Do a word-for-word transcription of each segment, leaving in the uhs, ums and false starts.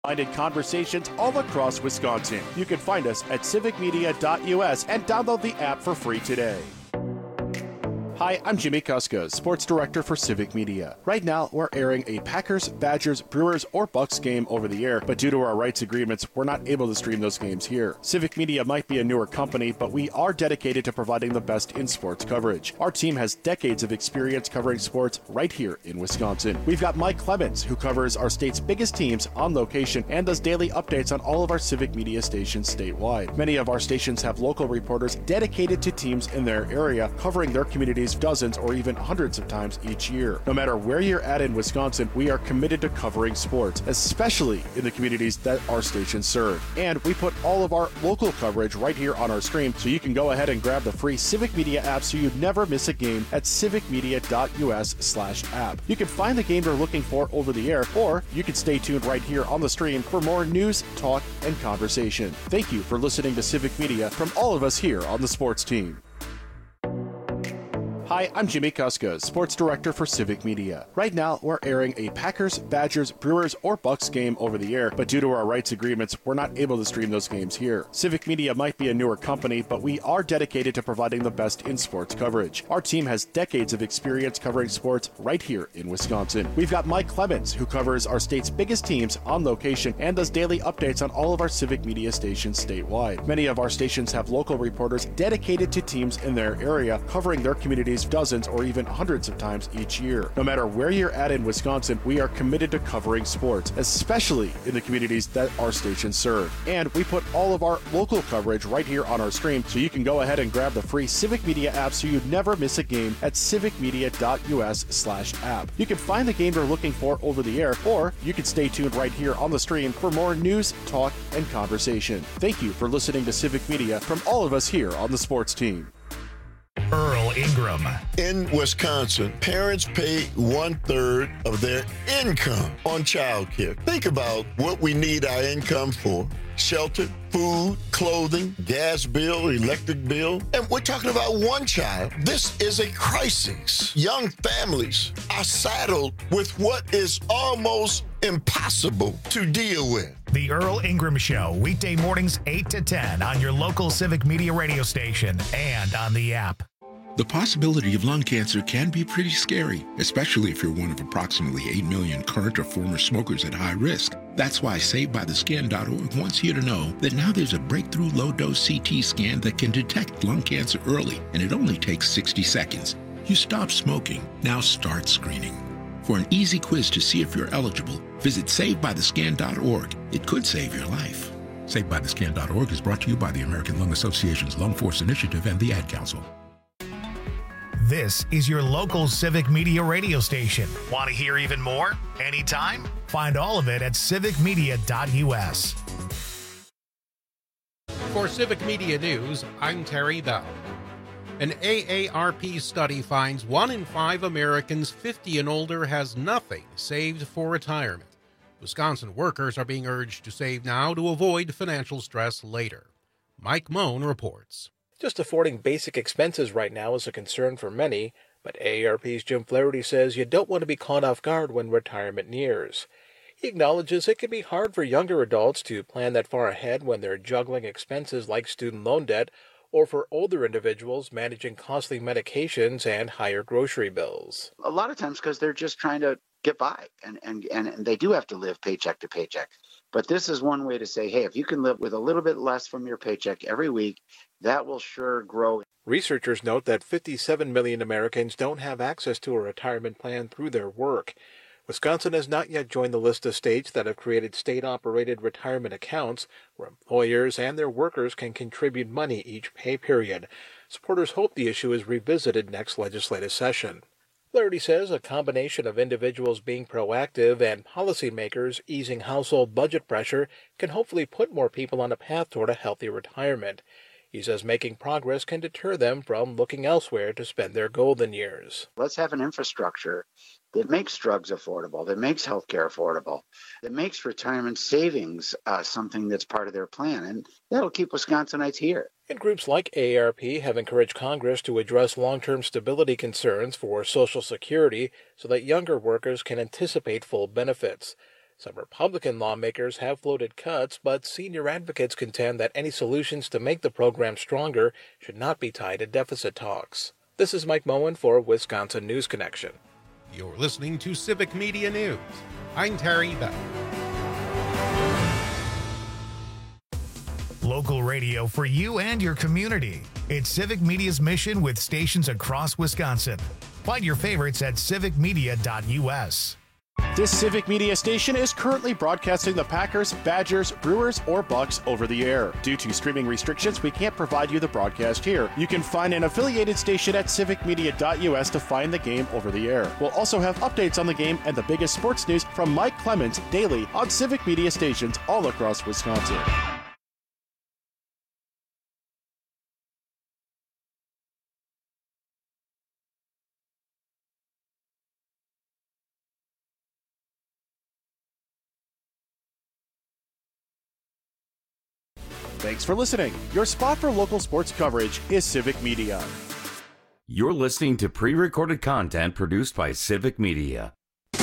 Minded conversations all across Wisconsin. You can find us at civic media dot U S and download the app for free today. Hi, I'm Jimmy Kuska, Sports Director for Civic Media. Right now, we're airing a Packers, Badgers, Brewers, or Bucks game over the air, but due to our rights agreements, we're not able to stream those games here. Civic Media might be a newer company, but we are dedicated to providing the best in sports coverage. Our team has decades of experience covering sports right here in Wisconsin. We've got Mike Clemens, who covers our state's biggest teams on location and does daily updates on all of our Civic Media stations statewide. Many of our stations have local reporters dedicated to teams in their area, covering their communities dozens or even hundreds of times each year. No matter where you're at in Wisconsin, we are committed to covering sports, especially in the communities that our stations serve. And we put all of our local coverage right here on our stream, so you can go ahead and grab the free Civic Media app so you never miss a game at civic media dot U S slash app. You can find the game you're looking for over the air, or you can stay tuned right here on the stream for more news, talk, and conversation. Thank you for listening to Civic Media from all of us here on the sports team. Hi, I'm Jimmy Kuska, Sports Director for Civic Media. Right now, we're airing a Packers, Badgers, Brewers, or Bucks game over the air, but due to our rights agreements, we're not able to stream those games here. Civic Media might be a newer company, but we are dedicated to providing the best in sports coverage. Our team has decades of experience covering sports right here in Wisconsin. We've got Mike Clemens, who covers our state's biggest teams on location and does daily updates on all of our Civic Media stations statewide. Many of our stations have local reporters dedicated to teams in their area, covering their communities dozens or even hundreds of times each year. No matter where you're at in Wisconsin, we are committed to covering sports, especially in the communities that our stations serve. And we put all of our local coverage right here on our stream, so you can go ahead and grab the free Civic Media app so you never miss a game at civic media dot U S slash app. You can find the game you're looking for over the air, or you can stay tuned right here on the stream for more news, talk, and conversation. Thank you for listening to Civic Media from all of us here on the sports team. Earl Ingram. In Wisconsin, parents pay one third of their income on childcare. Think about what we need our income for. Shelter, food, clothing, gas bill, electric bill. And we're talking about one child. This is a crisis. Young families are saddled with what is almost impossible to deal with. The Earl Ingram Show, weekday mornings eight to ten on your local Civic Media radio station and on the app. The possibility of lung cancer can be pretty scary, especially if you're one of approximately eight million current or former smokers at high risk. That's why saved by the skin dot org wants you to know that now there's a breakthrough low-dose C T scan that can detect lung cancer early, and it only takes sixty seconds. You stop smoking, now start screening. For an easy quiz to see if you're eligible, visit saved by the skin dot org. It could save your life. saved by the skin dot org is brought to you by the American Lung Association's Lung Force Initiative and the Ad Council. This is your local Civic Media radio station. Want to hear even more? Anytime? Find all of it at civic media dot U S. For Civic Media News, I'm Terry Bell. An A A R P study finds one in five Americans fifty and older has nothing saved for retirement. Wisconsin workers are being urged to save now to avoid financial stress later. Mike Moan reports. Just affording basic expenses right now is a concern for many, but A A R P's Jim Flaherty says you don't want to be caught off guard when retirement nears. He acknowledges it can be hard for younger adults to plan that far ahead when they're juggling expenses like student loan debt, or for older individuals managing costly medications and higher grocery bills. A lot of times because they're just trying to get by, and, and, and they do have to live paycheck to paycheck. But this is one way to say, hey, if you can live with a little bit less from your paycheck every week, that will sure grow. Researchers note that fifty-seven million Americans don't have access to a retirement plan through their work. Wisconsin has not yet joined the list of states that have created state-operated retirement accounts where employers and their workers can contribute money each pay period. Supporters hope the issue is revisited next legislative session. Flaherty says a combination of individuals being proactive and policymakers easing household budget pressure can hopefully put more people on a path toward a healthy retirement. He says making progress can deter them from looking elsewhere to spend their golden years. Let's have an infrastructure that makes drugs affordable, that makes healthcare affordable, that makes retirement savings uh, something that's part of their plan, and that'll keep Wisconsinites here. And groups like A A R P have encouraged Congress to address long-term stability concerns for Social Security so that younger workers can anticipate full benefits. Some Republican lawmakers have floated cuts, but senior advocates contend that any solutions to make the program stronger should not be tied to deficit talks. This is Mike Moen for Wisconsin News Connection. You're listening to Civic Media News. I'm Terry Bell. Local radio for you and your community. It's Civic Media's mission with stations across Wisconsin. Find your favorites at civic media dot u s. This Civic Media station is currently broadcasting the Packers, Badgers, Brewers, or Bucks over the air. Due to streaming restrictions, we can't provide you the broadcast here. You can find an affiliated station at civic media dot u s to find the game over the air. We'll also have updates on the game and the biggest sports news from Mike Clemens daily on Civic Media stations all across Wisconsin. Thanks for listening. Your spot for local sports coverage is Civic Media. You're listening to pre-recorded content produced by Civic Media.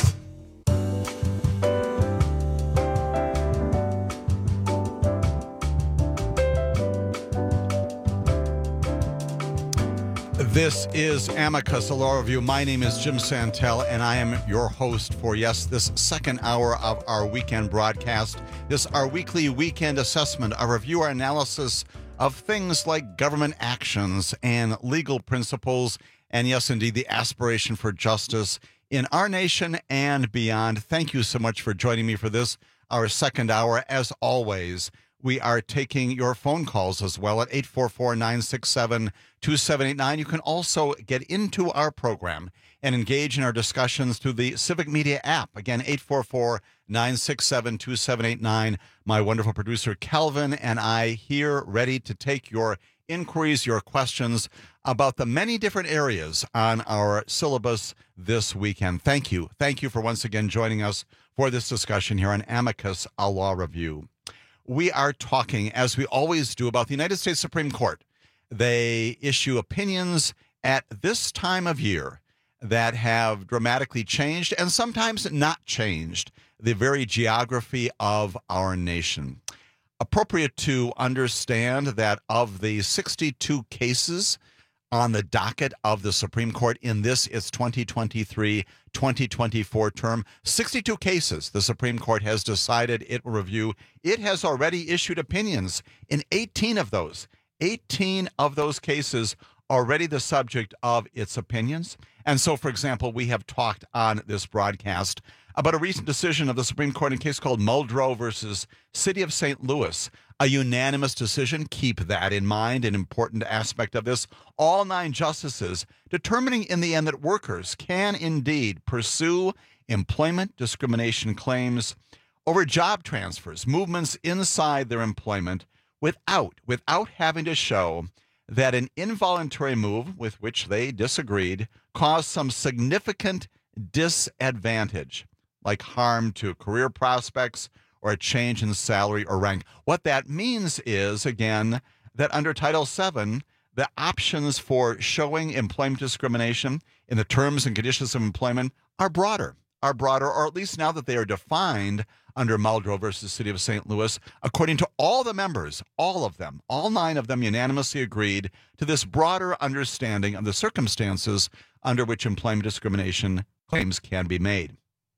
This is Amicus, a law review. My name is Jim Santel, and I am your host for, yes, this second hour of our weekend broadcast. This our weekly weekend assessment, our review, our analysis of things like government actions and legal principles, and yes, indeed, the aspiration for justice in our nation and beyond. Thank you so much for joining me for this, our second hour. As always, we are taking your phone calls as well at eight four four, nine six seven, two seven eight nine. You can also get into our program and engage in our discussions through the Civic Media app. Again, eight four four, nine six seven, two seven eight nine. My wonderful producer, Calvin, and I here ready to take your inquiries, your questions about the many different areas on our syllabus this weekend. Thank you. Thank you for once again joining us for this discussion here on Amicus, a law review. We are talking, as we always do, about the United States Supreme Court. They issue opinions at this time of year that have dramatically changed and sometimes not changed the very geography of our nation. Appropriate to understand that of the sixty-two cases on the docket of the Supreme Court in this its twenty twenty-three twenty twenty-four term, sixty-two cases the Supreme Court has decided it will review. It has already issued opinions in eighteen of those. eighteen of those cases already the subject of its opinions. And so, for example, we have talked on this broadcast about a recent decision of the Supreme Court in a case called Muldrow versus City of Saint Louis. A unanimous decision. Keep that in mind, an important aspect of this. All nine justices determining in the end that workers can indeed pursue employment discrimination claims over job transfers, movements inside their employment without, without having to show that an involuntary move with which they disagreed caused some significant disadvantage, like harm to career prospects or a change in salary or rank. What that means is, again, that under Title seven, the options for showing employment discrimination in the terms and conditions of employment are broader, are broader, or at least now that they are defined under Muldrow versus City of Saint Louis, according to all the members, all of them, all nine of them unanimously agreed to this broader understanding of the circumstances under which employment discrimination claims can be made.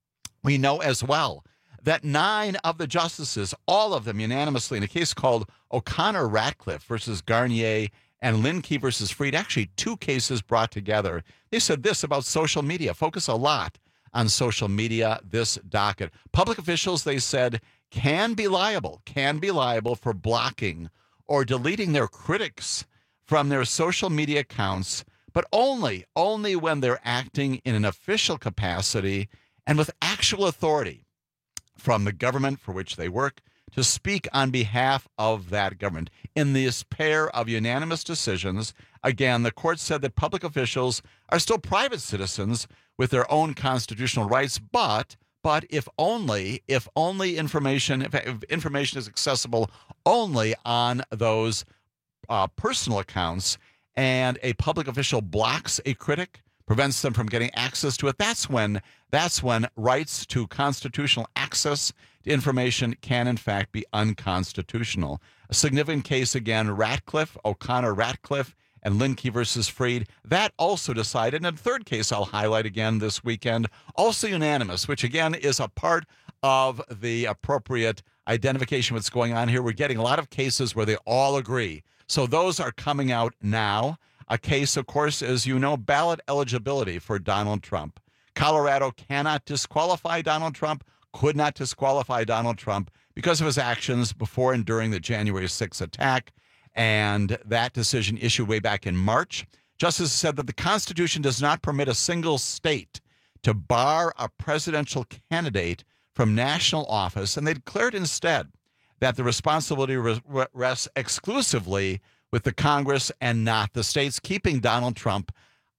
We know as well that nine of the justices, all of them unanimously, in a case called O'Connor-Ratcliffe versus Garnier and Linkey versus Freed, actually two cases brought together, they said this about social media. Focus a lot on social media, this docket. Public officials, they said, can be liable, can be liable for blocking or deleting their critics from their social media accounts, but only, only when they're acting in an official capacity and with actual authority from the government for which they work to speak on behalf of that government. In this pair of unanimous decisions, again, the court said that public officials are still private citizens with their own constitutional rights, but but if only if only information if, if information is accessible only on those uh, personal accounts, and a public official blocks a critic, prevents them from getting access to it. That's when that's when rights to constitutional access to information can, in fact, be unconstitutional. A significant case, again, Ratcliffe, O'Connor Ratcliffe, and Linkey versus Freed. That also decided. And a third case I'll highlight again this weekend, also unanimous, which, again, is a part of the appropriate identification of what's going on here. We're getting a lot of cases where they all agree. So those are coming out now. A case, of course, as you know, ballot eligibility for Donald Trump. Colorado cannot disqualify Donald Trump, could not disqualify Donald Trump because of his actions before and during the January sixth attack. And that decision issued way back in March. Justices said that the Constitution does not permit a single state to bar a presidential candidate from national office, and they declared instead that the responsibility rests exclusively with the Congress and not the states, keeping Donald Trump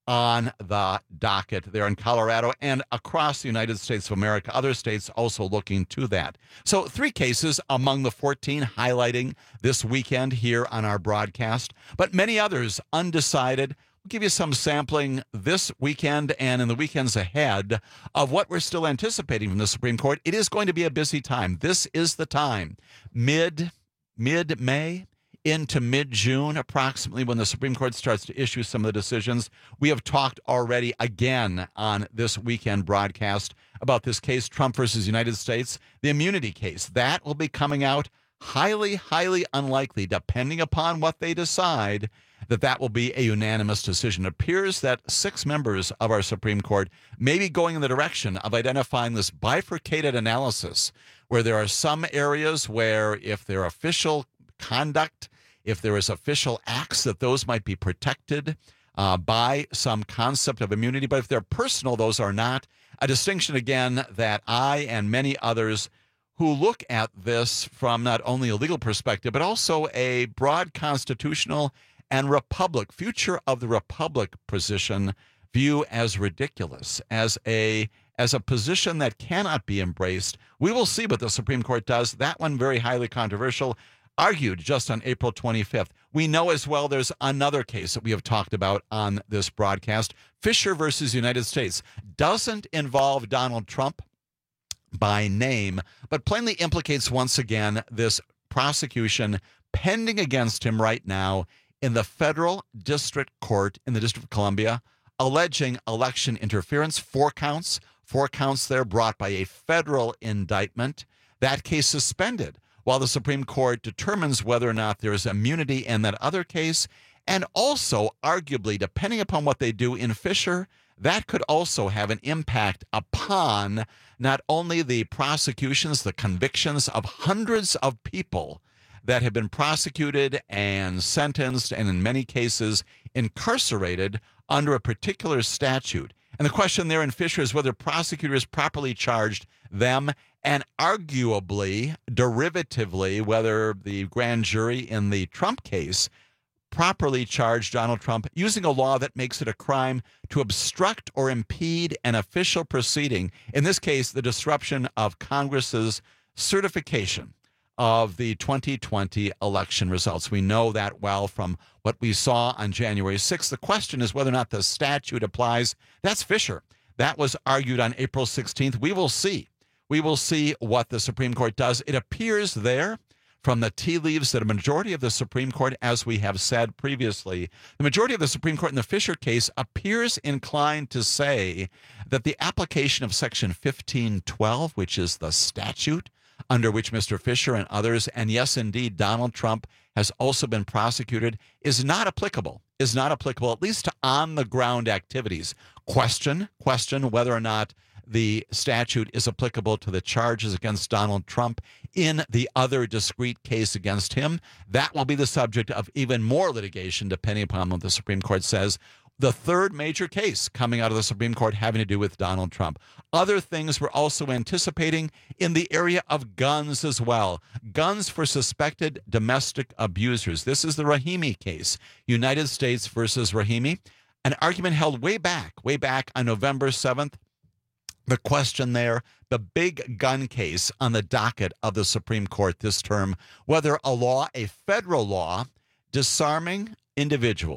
on the docket there in Colorado and across the United States of America. Other states also looking to that. So three cases among the fourteen highlighting this weekend here on our broadcast, but many others undecided. We'll give you some sampling this weekend and in the weekends ahead of what we're still anticipating from the Supreme Court. It is going to be a busy time. This is the time, mid, mid-May into mid-June, approximately, when the Supreme Court starts to issue some of the decisions. We have talked already again on this weekend broadcast about this case, Trump versus United States, the immunity case. That will be coming out. Highly, highly unlikely, depending upon what they decide, that that will be a unanimous decision. It appears that six members of our Supreme Court may be going in the direction of identifying this bifurcated analysis, where there are some areas where if their official conduct, if there is official acts, that those might be protected uh, by some concept of immunity. But if they're personal, those are not. A distinction, again, that I and many others who look at this from not only a legal perspective, but also a broad constitutional and republic, future of the republic position, view as ridiculous, as a as a position that cannot be embraced. We will see what the Supreme Court does. That one very highly controversial, argued just on April twenty-fifth. We know as well there's another case that we have talked about on this broadcast, Fisher versus United States. Doesn't involve Donald Trump by name, but plainly implicates once again this prosecution pending against him right now in the federal district court in the District of Columbia, alleging election interference. Four counts, four counts there brought by a federal indictment. That case suspended while the Supreme Court determines whether or not there is immunity in that other case. And also, arguably, depending upon what they do in Fisher, that could also have an impact upon not only the prosecutions, the convictions of hundreds of people that have been prosecuted and sentenced, and in many cases incarcerated under a particular statute. And the question there in Fisher is whether prosecutors properly charged them, and arguably, derivatively, whether the grand jury in the Trump case properly charged Donald Trump using a law that makes it a crime to obstruct or impede an official proceeding. In this case, the disruption of Congress's certification of the twenty twenty election results. We know that well from what we saw on January sixth. The question is whether or not the statute applies. That's Fisher. That was argued on April sixteenth. We will see. We will see what the Supreme Court does. It appears there from the tea leaves that a majority of the Supreme Court, as we have said previously, the majority of the Supreme Court in the Fisher case appears inclined to say that the application of Section fifteen twelve, which is the statute under which Mister Fisher and others, and yes, indeed, Donald Trump has also been prosecuted, is not applicable, is not applicable, at least to on-the-ground activities. Question, question whether or not the statute is applicable to the charges against Donald Trump in the other discrete case against him. That will be the subject of even more litigation, depending upon what the Supreme Court says. The third major case coming out of the Supreme Court having to do with Donald Trump. Other things we're also anticipating in the area of guns as well. Guns for suspected domestic abusers. This is the Rahimi case, United States versus Rahimi. An argument held way back, way back on November seventh. The question there, the big gun case on the docket of the Supreme Court this term, whether a law, a federal law, disarming individuals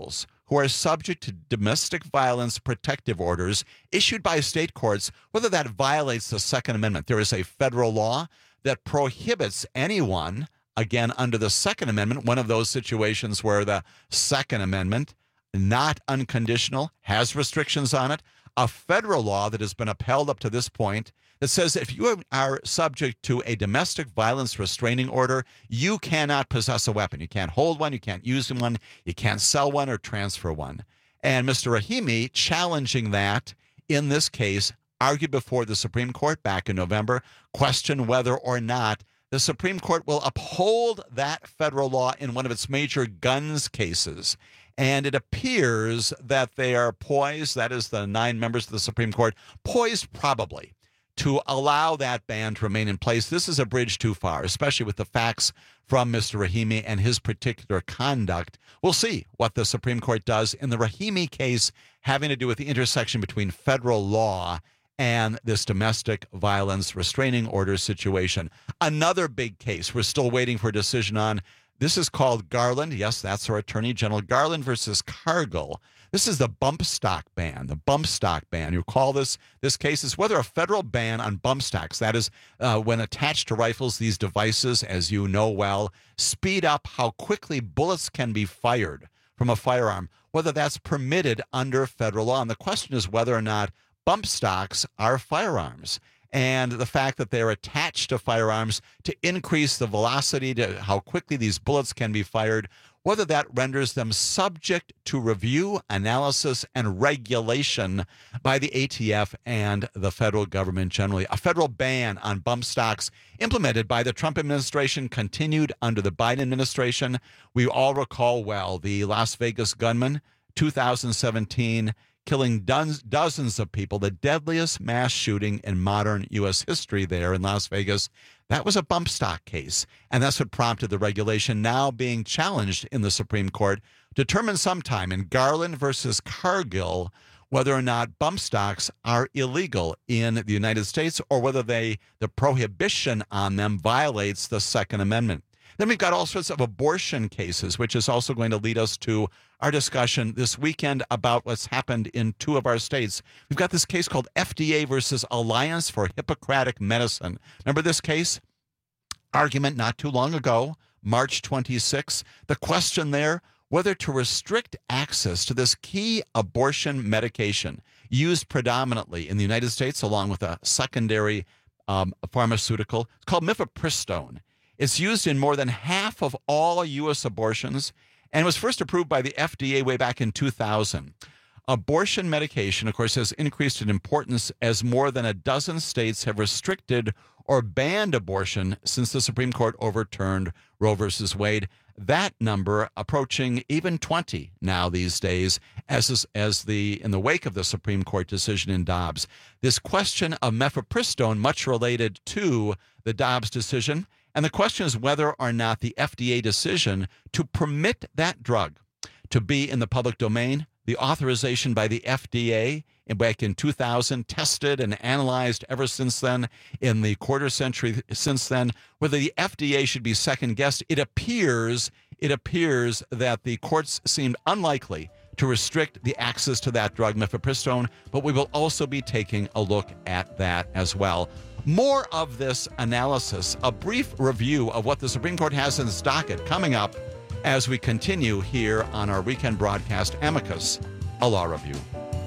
who are subject to domestic violence protective orders issued by state courts, whether that violates the Second Amendment. There is a federal law that prohibits anyone, again, under the Second Amendment, one of those situations where the Second Amendment, not unconditional, has restrictions on it, a federal law that has been upheld up to this point that says if you are subject to a domestic violence restraining order, you cannot possess a weapon. You can't hold one, you can't use one, you can't sell one or transfer one. And Mister Rahimi, challenging that in this case, argued before the Supreme Court back in November, questioned whether or not the Supreme Court will uphold that federal law in one of its major guns cases. And it appears that they are poised, that is the nine members of the Supreme Court, poised probably to allow that ban to remain in place. This is a bridge too far, especially with the facts from Mister Rahimi and his particular conduct. We'll see what the Supreme Court does in the Rahimi case having to do with the intersection between federal law and this domestic violence restraining order situation. Another big case we're still waiting for a decision on. This is called Garland. Yes, that's our Attorney General. Garland versus Cargill. This is the bump stock ban, the bump stock ban. You call this, this case is whether a federal ban on bump stocks, that is uh, when attached to rifles, these devices, as you know well, speed up how quickly bullets can be fired from a firearm, whether that's permitted under federal law. And the question is whether or not bump stocks are firearms, and the fact that they're attached to firearms to increase the velocity, to how quickly these bullets can be fired, whether that renders them subject to review, analysis, and regulation by the A T F and the federal government generally. A federal ban on bump stocks implemented by the Trump administration continued under the Biden administration. We all recall well the Las Vegas gunman, two thousand seventeen, killing dozens, dozens of people, the deadliest mass shooting in modern U S history there in Las Vegas. That was a bump stock case, and that's what prompted the regulation now being challenged in the Supreme Court, determined sometime in Garland versus Cargill whether or not bump stocks are illegal in the United States or whether they the prohibition on them violates the Second Amendment. Then we've got all sorts of abortion cases, which is also going to lead us to our discussion this weekend about what's happened in two of our states. We've got this case called F D A versus Alliance for Hippocratic Medicine. Remember this case? Argument not too long ago, March twenty-sixth. The question there, whether to restrict access to this key abortion medication used predominantly in the United States along with a secondary um, pharmaceutical. It's called mifepristone. It's used in more than half of all U S abortions and was first approved by the F D A way back in two thousand. Abortion medication, of course, has increased in importance as more than a dozen states have restricted or banned abortion since the Supreme Court overturned Roe versus Wade. That number approaching even twenty now these days, as as the in the wake of the Supreme Court decision in Dobbs. This question of mifepristone, much related to the Dobbs decision. And the question is whether or not the F D A decision to permit that drug to be in the public domain, the authorization by the F D A back in two thousand, tested and analyzed ever since then, in the quarter century since then, whether the F D A should be second-guessed. It appears, it appears that the courts seemed unlikely to restrict the access to that drug, mifepristone, but we will also be taking a look at that as well. More of this analysis, a brief review of what the Supreme Court has in its docket coming up as we continue here on our weekend broadcast, Amicus, a Law Review.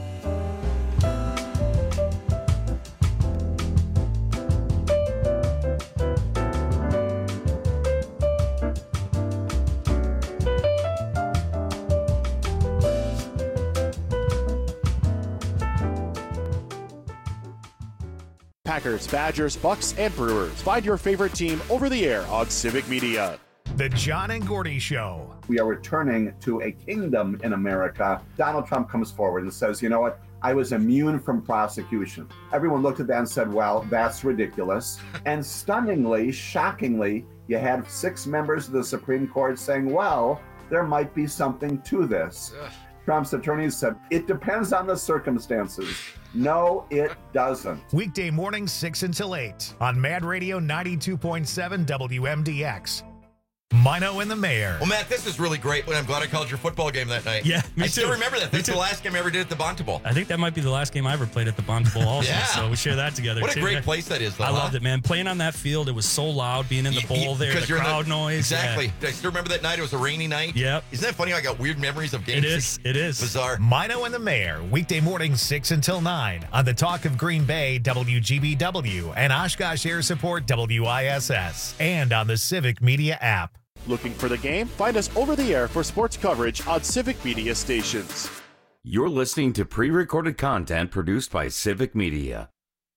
Packers, Badgers, Bucks, and Brewers. Find your favorite team over the air on Civic Media. The John and Gordy Show. We are returning to a kingdom in America. Donald Trump comes forward and says, you know what? I was immune from prosecution. Everyone looked at that and said, well, that's ridiculous. And stunningly, shockingly, you had six members of the Supreme Court saying, well, there might be something to this. Ugh. Trump's attorneys said, it depends on the circumstances. No, it doesn't. Weekday mornings, six until eight on Mad Radio ninety-two point seven W M D X. Mino and the Mayor. Well, Matt, this is really great, but I'm glad I called your football game that night. Yeah, me I too. still remember that. Me That's too. the last game I ever did at the Bonteball. I think that might be the last game I ever played at the Bonteball also. Yeah. So we share that together, What a too. great place that is, though. I huh? loved it, man. Playing on that field, it was so loud, being in the bowl there, Because the you're in crowd noise. Exactly. Yeah. I still remember that night. It was a rainy night. Yep. Isn't that funny? I got weird memories of games. It is. It is. Bizarre. Mino and the Mayor, weekday mornings six until nine on the Talk of Green Bay, W G B W, and Oshkosh Air Support, W I S S, and on the Civic Media app. Looking for the game? Find us over the air for sports coverage on Civic Media stations. You're listening to pre-recorded content produced by Civic Media.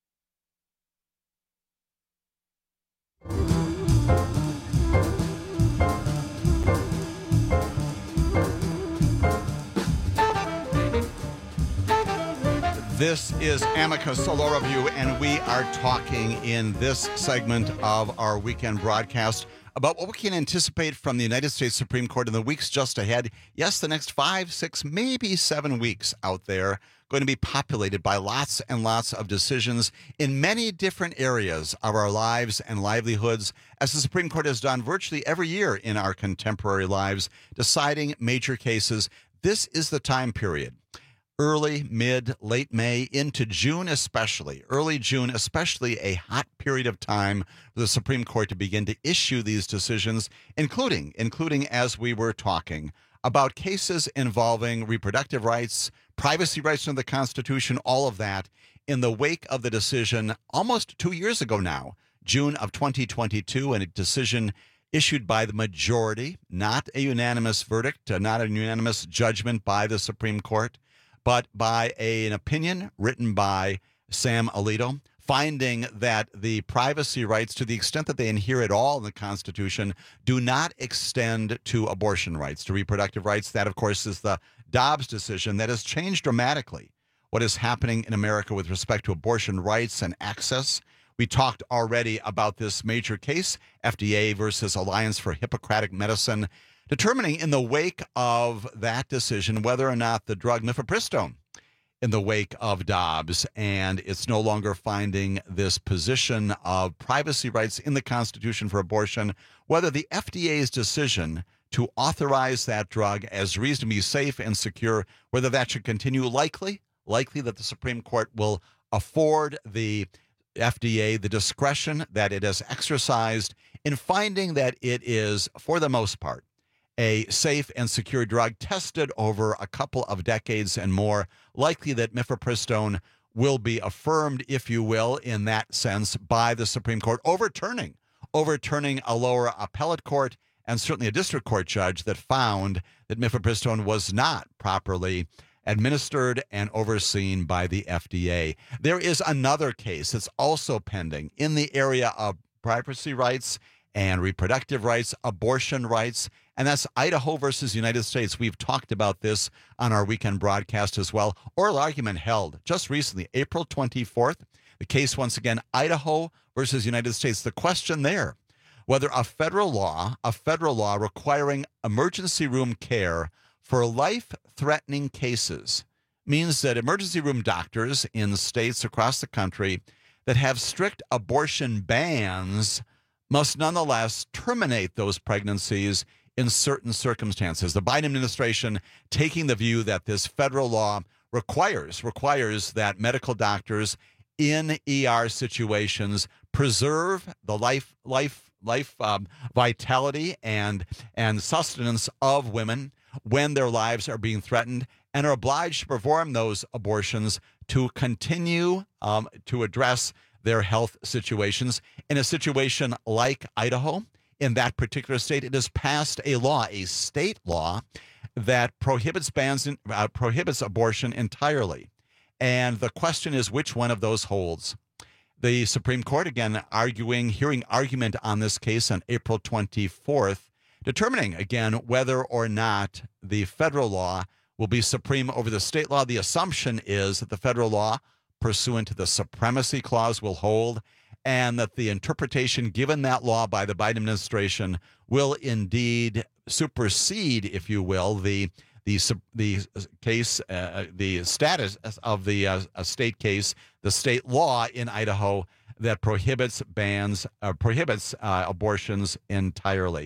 This is Amicus Law Review, and we are talking in this segment of our weekend broadcast about what we can anticipate from the United States Supreme Court in the weeks just ahead. Yes, the next five, six, maybe seven weeks out there going to be populated by lots and lots of decisions in many different areas of our lives and livelihoods, as the Supreme Court has done virtually every year in our contemporary lives, deciding major cases. This is the time period. Early, mid, late May into June especially, early June especially, a hot period of time for the Supreme Court to begin to issue these decisions, including, including as we were talking, about cases involving reproductive rights, privacy rights under the Constitution, all of that, in the wake of the decision almost two years ago now, June of twenty twenty-two, and a decision issued by the majority, not a unanimous verdict, uh, not a unanimous judgment by the Supreme Court, but by a, an opinion written by Sam Alito, finding that the privacy rights, to the extent that they adhere at all in the Constitution, do not extend to abortion rights, to reproductive rights. That, of course, is the Dobbs decision that has changed dramatically what is happening in America with respect to abortion rights and access. We talked already about this major case, F D A versus Alliance for Hippocratic Medicine, determining in the wake of that decision whether or not the drug mifepristone, in the wake of Dobbs, and it's no longer finding this position of privacy rights in the Constitution for abortion, whether the F D A's decision to authorize that drug as reasonably safe and secure, whether that should continue, likely, likely that the Supreme Court will afford the F D A the discretion that it has exercised in finding that it is, for the most part, a safe and secure drug tested over a couple of decades and more, likely that mifepristone will be affirmed, if you will, in that sense by the Supreme Court, overturning, overturning a lower appellate court and certainly a district court judge that found that mifepristone was not properly administered and overseen by the F D A. There is another case that's also pending in the area of privacy rights and reproductive rights, abortion rights, and that's Idaho versus United States. We've talked about this on our weekend broadcast as well. Oral argument held just recently, April twenty-fourth. The case, once again, Idaho versus United States. The question there, whether a federal law, a federal law requiring emergency room care for life-threatening cases means that emergency room doctors in states across the country that have strict abortion bans must nonetheless terminate those pregnancies in certain circumstances. The Biden administration taking the view that this federal law requires requires that medical doctors in E R situations preserve the life life life um, vitality and and sustenance of women when their lives are being threatened, and are obliged to perform those abortions to continue um, to address their health situations. In a situation like Idaho, in that particular state, it has passed a law, a state law, that prohibits bans in, uh, prohibits abortion entirely. And the question is, which one of those holds? The Supreme Court, again, arguing, hearing argument on this case on April twenty-fourth, determining, again, whether or not the federal law will be supreme over the state law. The assumption is that the federal law, pursuant to the Supremacy Clause, will hold, and that the interpretation given that law by the Biden administration will indeed supersede, if you will, the the the case, uh, the status of the uh, state case, the state law in Idaho that prohibits bans, uh, prohibits uh, abortions entirely.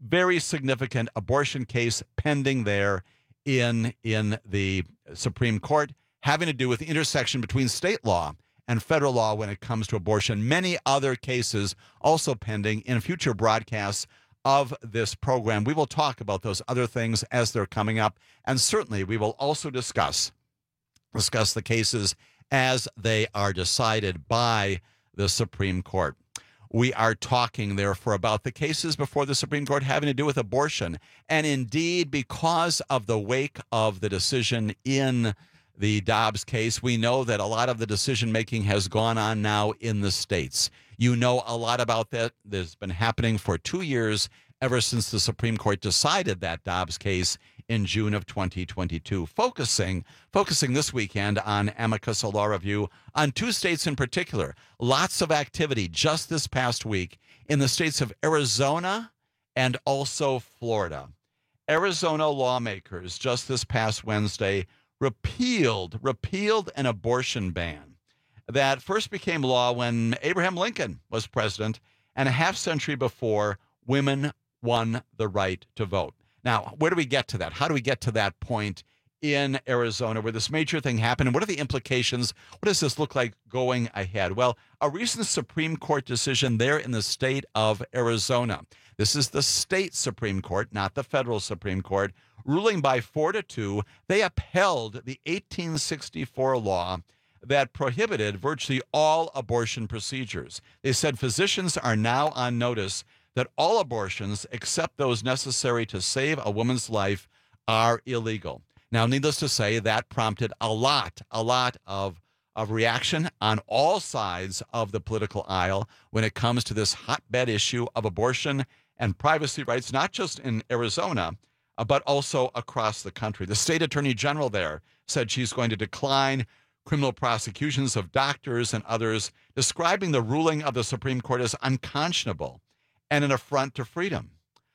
very significant abortion case pending there in, in the Supreme Court, having to do with the intersection between state law and federal law when it comes to abortion. Many other cases also pending in future broadcasts of this program. We will talk about those other things as they're coming up, and certainly we will also discuss discuss the cases as they are decided by the Supreme Court. We are talking, therefore, about the cases before the Supreme Court having to do with abortion. And indeed, because of the wake of the decision in the Dobbs case, we know that a lot of the decision-making has gone on now in the states. You know a lot about that. That's been happening for two years, ever since the Supreme Court decided that Dobbs case in June of twenty twenty-two. Focusing, focusing this weekend on Amicus, a law review, on two states in particular. Lots of activity just this past week in the states of Arizona and also Florida. Arizona lawmakers just this past Wednesday repealed, repealed an abortion ban that first became law when Abraham Lincoln was president, and a half century before, women won the right to vote. Now, where do we get to that? How do we get to that point in Arizona where this major thing happened? And what are the implications? What does this look like going ahead? Well, a recent Supreme Court decision there in the state of Arizona. This is the state Supreme Court, not the federal Supreme Court, ruling by four to two. They upheld the eighteen sixty-four law that prohibited virtually all abortion procedures. They said physicians are now on notice that all abortions, except those necessary to save a woman's life, are illegal. Now, needless to say, that prompted a lot, a lot of, of reaction on all sides of the political aisle when it comes to this hotbed issue of abortion and privacy rights, not just in Arizona, uh, but also across the country. The state attorney general there said she's going to decline criminal prosecutions of doctors and others, describing the ruling of the Supreme Court as unconscionable and an affront to freedom.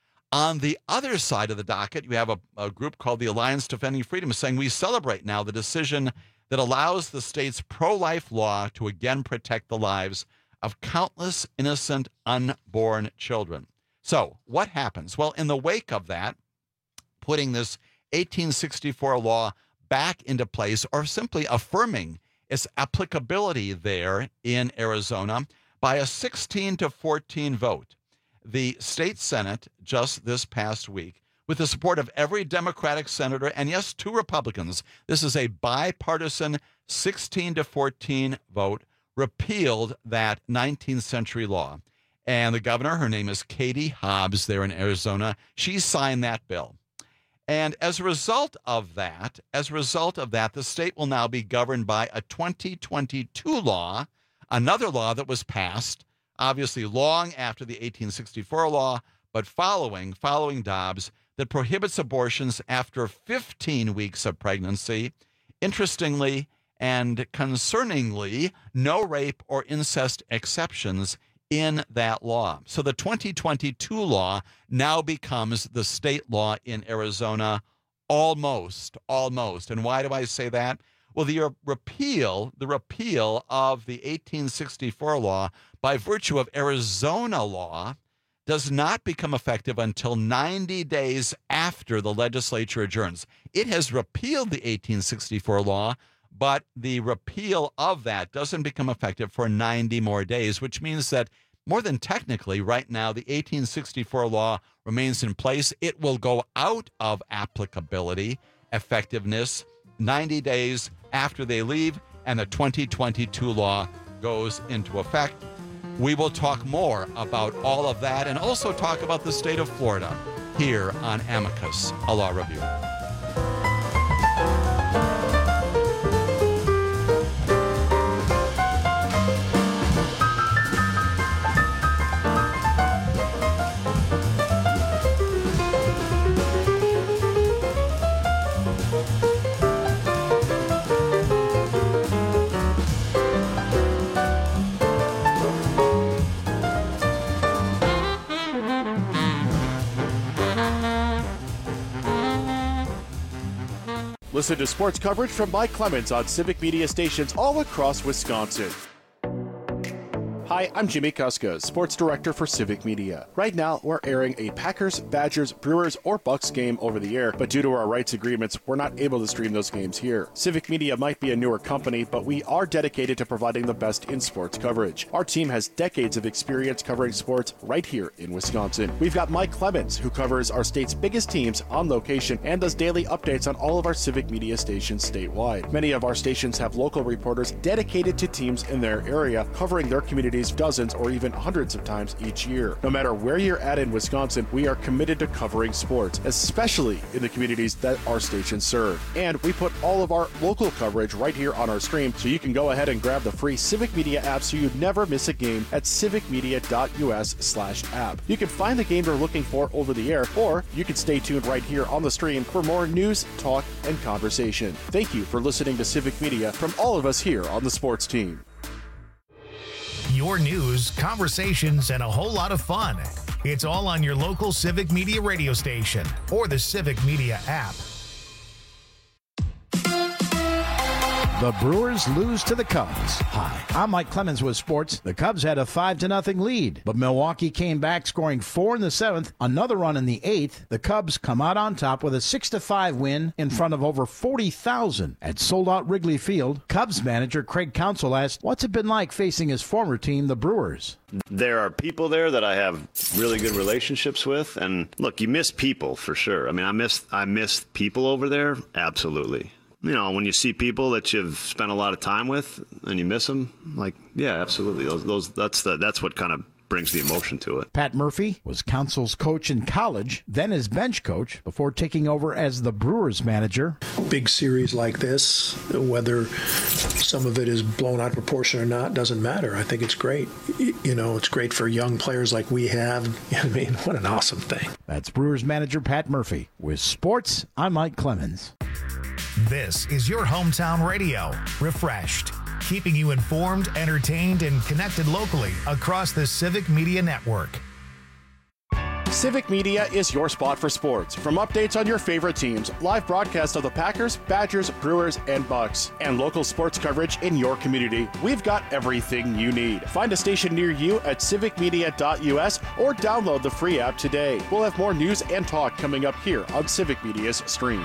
On the other side of the docket, you have a, a group called the Alliance Defending Freedom saying we celebrate now the decision that allows the state's pro-life law to again protect the lives of countless innocent unborn children. So what happens? Well, in the wake of that, putting this eighteen sixty-four law back into place, or simply affirming its applicability there in Arizona by a sixteen to fourteen vote, the state Senate just this past week, with the support of every Democratic senator and, yes, two Republicans, this is a bipartisan sixteen to fourteen vote, repealed that nineteenth century law. And the governor, her name is Katie Hobbs there in Arizona, she signed that bill. And as a result of that, as a result of that, the state will now be governed by a twenty twenty-two law, another law that was passed obviously long after the eighteen sixty-four law, but following following Dobbs, that prohibits abortions after fifteen weeks of pregnancy. Interestingly and concerningly, no rape or incest exceptions in that law. So the twenty twenty-two law now becomes the state law in Arizona, almost, almost. And why do I say that? Well, the repeal, the repeal of the eighteen sixty-four law by virtue of Arizona law does not become effective until ninety days after the legislature adjourns. It has repealed the eighteen sixty-four law, but the repeal of that doesn't become effective for ninety more days, which means that more than technically right now, the eighteen sixty-four law remains in place. It will go out of applicability, effectiveness, ninety days after they leave, and the twenty twenty-two law goes into effect. We will talk more about all of that and also talk about the state of Florida here on Amicus, a law review. Listen to sports coverage from Mike Clemens on Civic Media stations all across Wisconsin. Hi, I'm Jimmy Kuska, Sports Director for Civic Media. Right now, we're airing a Packers, Badgers, Brewers, or Bucks game over the air, but due to our rights agreements, we're not able to stream those games here. Civic Media might be a newer company, but we are dedicated to providing the best in sports coverage. Our team has decades of experience covering sports right here in Wisconsin. We've got Mike Clemens, who covers our state's biggest teams on location and does daily updates on all of our Civic Media stations statewide. Many of our stations have local reporters dedicated to teams in their area, covering their communities dozens or even hundreds of times each year. No matter where you're at in Wisconsin, we are committed to covering sports, especially in the communities that our stations serve. And we put all of our local coverage right here on our stream, so you can go ahead and grab the free Civic Media app so you never miss a game at civicmedia.us slash app. You can find the game you're looking for over the air, or you can stay tuned right here on the stream for more news, talk, and conversation. Thank you for listening to Civic Media from all of us here on the sports team. Your news, conversations, and a whole lot of fun. It's all on your local Civic Media radio station or the Civic Media app. The Brewers lose to the Cubs. Hi, I'm Mike Clemens with sports. The Cubs had a five to nothing lead, but Milwaukee came back scoring four in the seventh, another run in the eighth. The Cubs come out on top with a six to five win in front of over forty thousand at sold-out Wrigley Field. Cubs manager Craig Counsell asked, what's it been like facing his former team, the Brewers? There are people there that I have really good relationships with, and look, you miss people for sure. I mean, I miss I miss people over there, absolutely. You know, when you see people that you've spent a lot of time with and you miss them, like, yeah, absolutely. Those, those, that's the, that's what kind of brings the emotion to it. Pat Murphy was Counsell's coach in college, then his bench coach, before taking over as the Brewers manager. Big series like this, whether some of it is blown out of proportion or not, doesn't matter. I think it's great. You know, it's great for young players like we have. I mean, what an awesome thing. That's Brewers manager Pat Murphy. With sports, I'm Mike Clemens. This is your hometown radio, refreshed, keeping you informed, entertained, and connected locally across the Civic Media Network. Civic Media is your spot for sports. From updates on your favorite teams, live broadcasts of the Packers, Badgers, Brewers, and Bucks, and local sports coverage in your community, we've got everything you need. Find a station near you at civic media dot U S or download the free app today. We'll have more news and talk coming up here on Civic Media's stream.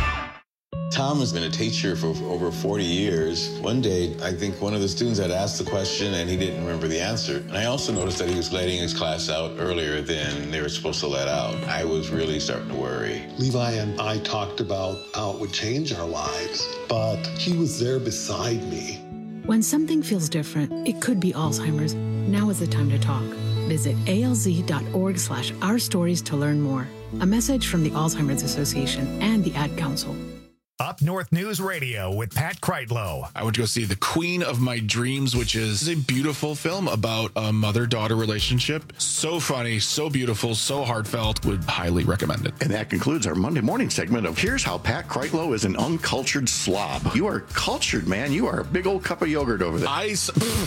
Tom has been a teacher for over forty years. One day, I think one of the students had asked the question and he didn't remember the answer. And I also noticed that he was letting his class out earlier than they were supposed to let out. I was really starting to worry. Levi and I talked about how it would change our lives, but he was there beside me. When something feels different, it could be Alzheimer's. Now is the time to talk. Visit A L Z dot org slash our stories to learn more. A message from the Alzheimer's Association and the Ad Council. Up North News Radio with Pat Kreitlow. I went to go see The Queen of My Dreams, which is a beautiful film about a mother-daughter relationship. So funny, so beautiful, so heartfelt. Would highly recommend it. And that concludes our Monday morning segment of Here's How Pat Kreitlow is an Uncultured Slob. You are cultured, man. You are a big old cup of yogurt over there. I...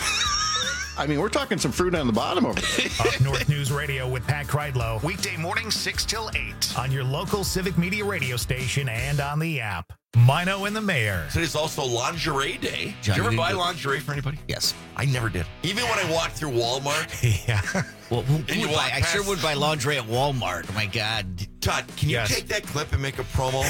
I mean, we're talking some fruit on the bottom over there. Up North News Radio with Pat Kreitlow. Weekday morning, six till eight. On your local Civic Media radio station and on the app. Mino and the Mayor. Today's also lingerie day. John, did you ever you buy did. lingerie for anybody? Yes. I never did. Even when I walked through Walmart. Yeah. Well, who, And who you would buy, walk I sure past- would buy lingerie at Walmart. Oh, my God. Todd, can you Yes. take that clip and make a promo?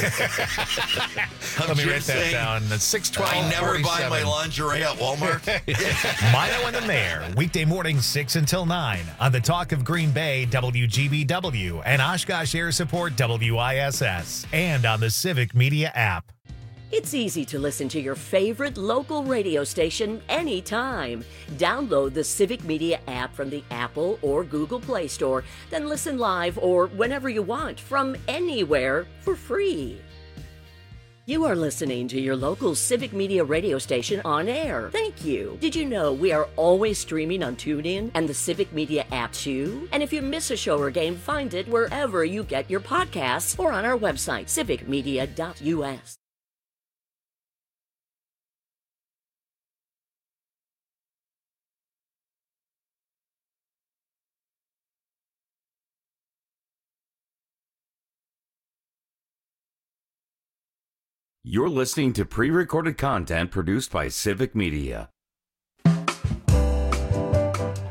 Let me Jim write that saying, down. That's six twelve. I never buy my lingerie at Walmart. Mino and the Mayor, weekday morning six until nine on the Talk of Green Bay, W G B W, and Oshkosh Air Support, W I S S, and on the Civic Media app. It's easy to listen to your favorite local radio station anytime. Download the Civic Media app from the Apple or Google Play Store, then listen live or whenever you want from anywhere for free. You are listening to your local Civic Media radio station on air. Thank you. Did you know we are always streaming on TuneIn and the Civic Media app too? And if you miss a show or game, find it wherever you get your podcasts or on our website, civic media dot U S. You're listening to pre-recorded content produced by Civic Media.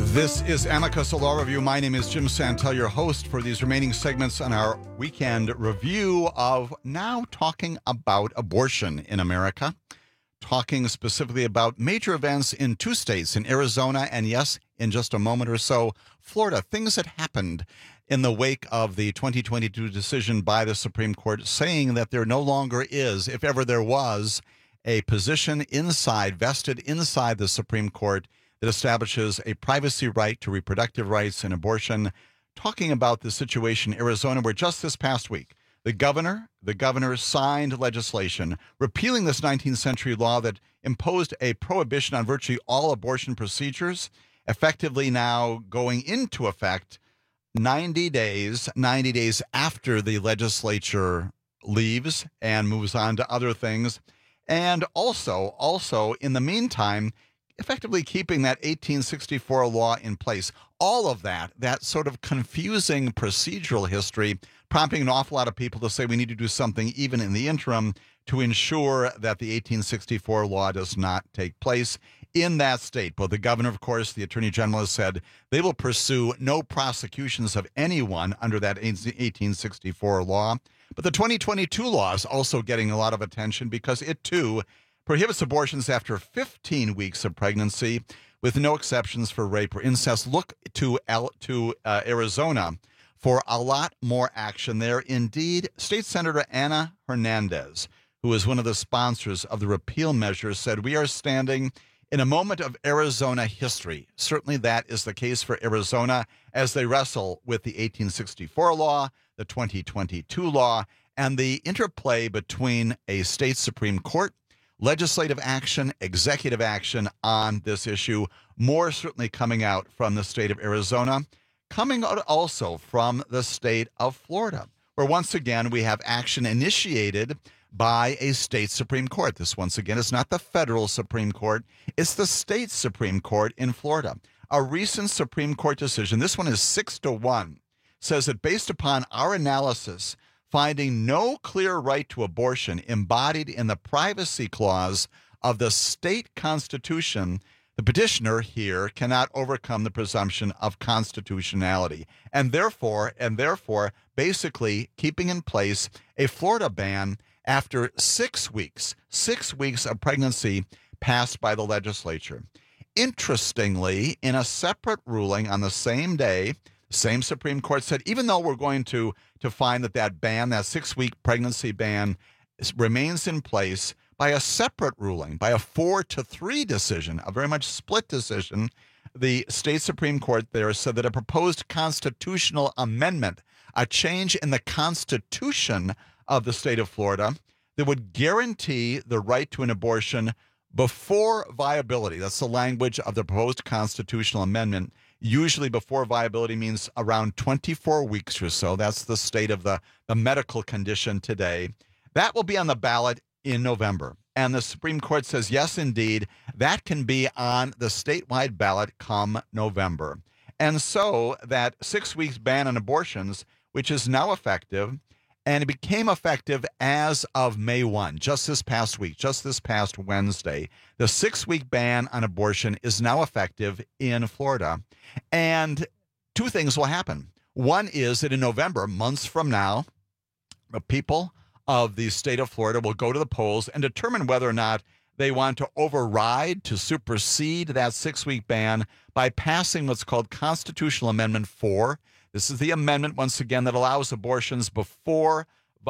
This is Amicus, a law review. My name is Jim Santel, your host for these remaining segments on our weekend review of now talking about abortion in America, talking specifically about major events in two states, in Arizona, and yes, in just a moment or so, Florida, things that happened in the wake of the twenty twenty-two decision by the Supreme Court saying that there no longer is, if ever there was, a position inside, vested inside the Supreme Court that establishes a privacy right to reproductive rights and abortion, talking about the situation in Arizona, where just this past week, the governor, the governor signed legislation repealing this nineteenth century law that imposed a prohibition on virtually all abortion procedures, effectively now going into effect ninety days, ninety days after the legislature leaves and moves on to other things. And also, also in the meantime, effectively keeping that eighteen sixty-four law in place. All of that, that sort of confusing procedural history, prompting an awful lot of people to say we need to do something even in the interim to ensure that the eighteen sixty-four law does not take place in that state. But the governor, of course, the attorney general has said they will pursue no prosecutions of anyone under that eighteen sixty-four law. But the twenty twenty-two law is also getting a lot of attention because it, too, prohibits abortions after fifteen weeks of pregnancy, with no exceptions for rape or incest. Look to to uh, Arizona for a lot more action there. Indeed, State Senator Ana Hernandez, who is one of the sponsors of the repeal measure, said, "We are standing in a moment of Arizona history." Certainly that is the case for Arizona as they wrestle with the eighteen sixty-four law, the twenty twenty-two law, and the interplay between a state Supreme Court, legislative action, executive action on this issue. More certainly coming out from the state of Arizona, coming out also from the state of Florida, where once again we have action initiated by a state Supreme Court. This once again is not the federal Supreme Court, it's the state Supreme Court in Florida. A recent Supreme Court decision, this one is six to one, says that based upon our analysis, finding no clear right to abortion embodied in the privacy clause of the state constitution, the petitioner here cannot overcome the presumption of constitutionality, and therefore, and therefore, basically keeping in place a Florida ban after six weeks, six weeks of pregnancy passed by the legislature. Interestingly, in a separate ruling on the same day, same Supreme Court said, even though we're going to, to find that that ban, that six-week pregnancy ban, is, remains in place, by a separate ruling, by a four to three decision, a very much split decision, the state Supreme Court there said that a proposed constitutional amendment, a change in the Constitution of the state of Florida that would guarantee the right to an abortion before viability. That's the language of the proposed constitutional amendment. Usually before viability means around twenty-four weeks or so. That's the state of the, the medical condition today. That will be on the ballot in November. And the Supreme Court says, yes, indeed, that can be on the statewide ballot come November. And so that six weeks ban on abortions, which is now effective, and it became effective as of May first, just this past week, just this past Wednesday. The six-week ban on abortion is now effective in Florida. And two things will happen. One is that in November, months from now, the people of the state of Florida will go to the polls and determine whether or not they want to override, to supersede that six-week ban by passing what's called Constitutional Amendment four. This is the amendment, once again, that allows abortions before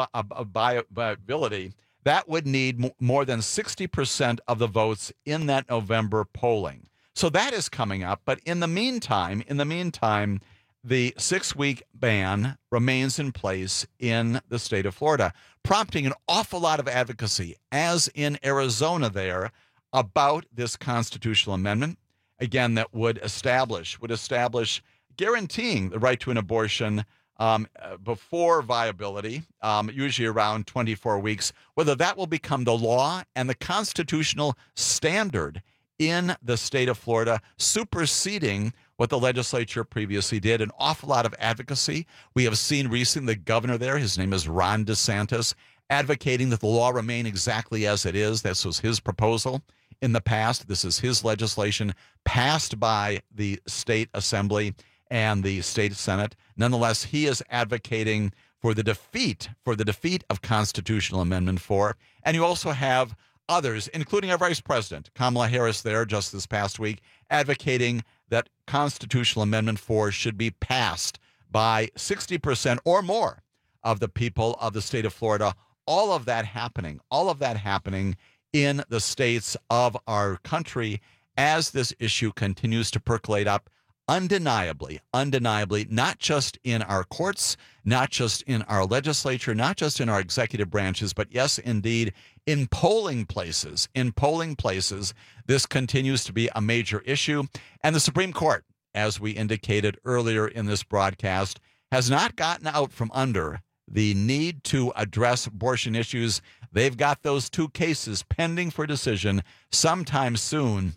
vi- viability. That would need m- more than sixty percent of the votes in that November polling. So that is coming up. But in the meantime, in the meantime, the six-week ban remains in place in the state of Florida, prompting an awful lot of advocacy, as in Arizona there, about this constitutional amendment, again, that would establish, would establish guaranteeing the right to an abortion um, before viability, um, usually around twenty-four weeks, whether that will become the law and the constitutional standard in the state of Florida, superseding what the legislature previously did. An awful lot of advocacy. We have seen recently the governor there, his name is Ron DeSantis, advocating that the law remain exactly as it is. This was his proposal in the past. This is his legislation passed by the state assembly and the state senate. Nonetheless, he is advocating for the defeat, for the defeat of Constitutional Amendment four. And you also have others, including our Vice President, Kamala Harris, there just this past week, advocating that Constitutional Amendment four should be passed by sixty percent or more of the people of the state of Florida. All of that happening, all of that happening in the states of our country as this issue continues to percolate up undeniably, undeniably, not just in our courts, not just in our legislature, not just in our executive branches, but yes, indeed, in polling places. In polling places, this continues to be a major issue. And the Supreme Court, as we indicated earlier in this broadcast, has not gotten out from under the need to address abortion issues. They've got those two cases pending for decision sometime soon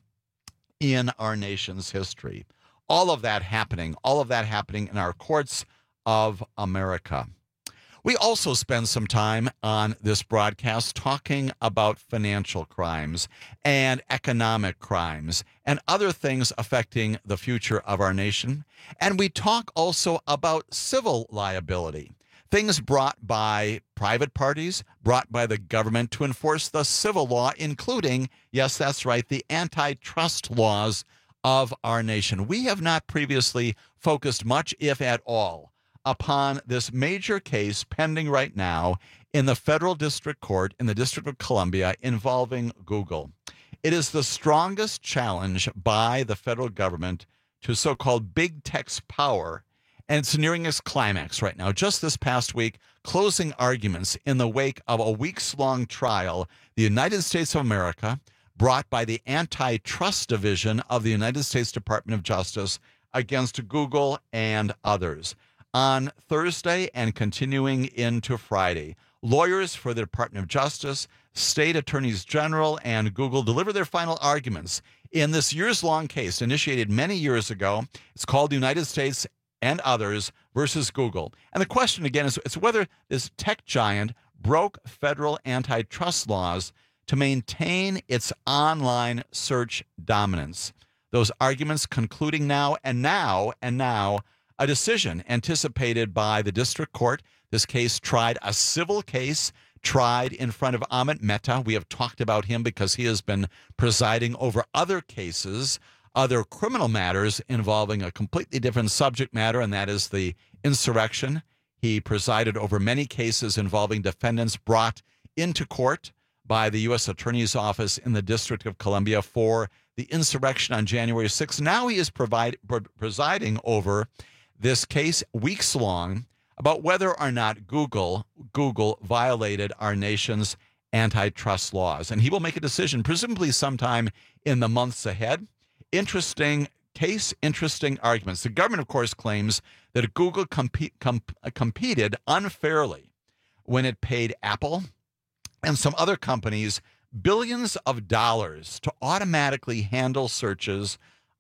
in our nation's history. All of that happening, all of that happening in our courts of America. We also spend some time on this broadcast talking about financial crimes and economic crimes and other things affecting the future of our nation. And we talk also about civil liability, things brought by private parties, brought by the government to enforce the civil law, including, yes, that's right, the antitrust laws of our nation. We have not previously focused much, if at all, upon this major case pending right now in the federal district court in the District of Columbia involving Google. It is the strongest challenge by the federal government to so-called big tech's power, and it's nearing its climax right now. Just this past week, closing arguments in the wake of a weeks-long trial, the United States of America, brought by the Antitrust Division of the United States Department of Justice against Google and others. On Thursday and continuing into Friday, lawyers for the Department of Justice, state attorneys general, and Google deliver their final arguments in this years-long case initiated many years ago. It's called the United States and Others versus Google. And the question, again, is it's whether this tech giant broke federal antitrust laws to maintain its online search dominance. Those arguments concluding now, and now, and now, a decision anticipated by the district court. This case tried, a civil case tried in front of Amit Mehta. We have talked about him because he has been presiding over other cases, other criminal matters involving a completely different subject matter, and that is the insurrection. He presided over many cases involving defendants brought into court by the U S Attorney's Office in the District of Columbia for the insurrection on January sixth. Now he is provide, presiding over this case weeks long about whether or not Google Google violated our nation's antitrust laws. And he will make a decision, presumably sometime in the months ahead. Interesting case, interesting arguments. The government, of course, claims that Google compete, comp, competed unfairly when it paid Apple and some other companies billions of dollars to automatically handle searches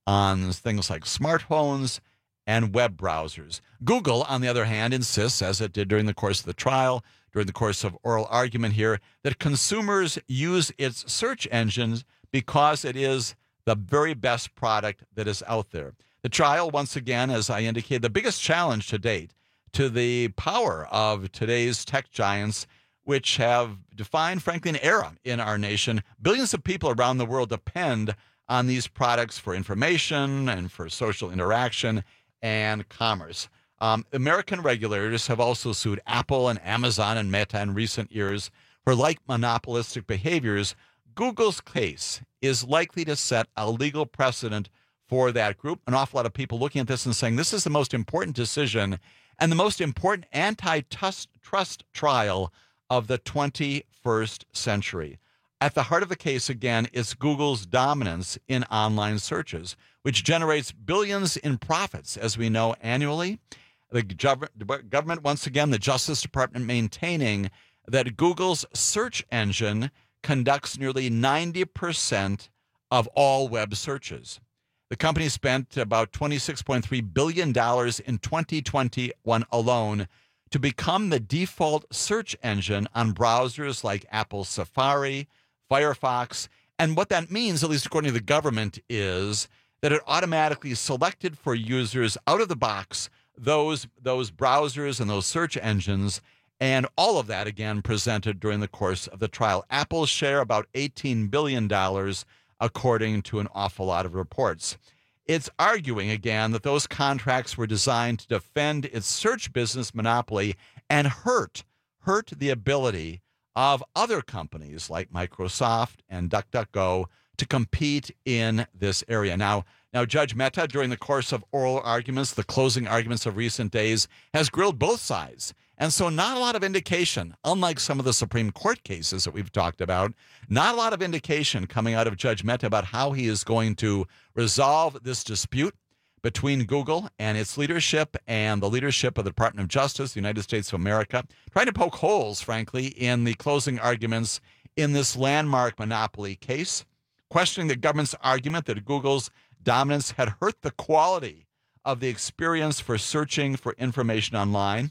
on things like smartphones and web browsers. Google, on the other hand, insists, as it did during the course of the trial, during the course of oral argument here, that consumers use its search engines because it is the very best product that is out there. The trial, once again, as I indicated, the biggest challenge to date to the power of today's tech giants, which have defined, frankly, an era in our nation. Billions of people around the world depend on these products for information and for social interaction and commerce. Um, American regulators have also sued Apple and Amazon and Meta in recent years for like monopolistic behaviors. Google's case is likely to set a legal precedent for that group. An awful lot of people looking at this and saying this is the most important decision and the most important antitrust trust trial of the twenty-first century. At the heart of the case, again, is Google's dominance in online searches, which generates billions in profits, as we know, annually. The government, once again, the Justice Department maintaining that Google's search engine conducts nearly ninety percent of all web searches. The company spent about twenty-six point three billion dollars in twenty twenty-one alone to become the default search engine on browsers like Apple Safari, Firefox, And what that means, at least according to the government, is that it automatically selected for users out of the box those those browsers and those search engines, and all of that, again, presented during the course of the trial. Apple's share, about eighteen billion dollars, according to an awful lot of reports. It's arguing, again, that those contracts were designed to defend its search business monopoly and hurt, hurt the ability of other companies like Microsoft and DuckDuckGo to compete in this area. Now, now, Judge Mehta, during the course of oral arguments, the closing arguments of recent days, has grilled both sides. And so not a lot of indication, unlike some of the Supreme Court cases that we've talked about, not a lot of indication coming out of Judge Mehta about how he is going to resolve this dispute between Google and its leadership and the leadership of the Department of Justice, the United States of America, trying to poke holes, frankly, in the closing arguments in this landmark monopoly case, questioning the government's argument that Google's dominance had hurt the quality of the experience for searching for information online.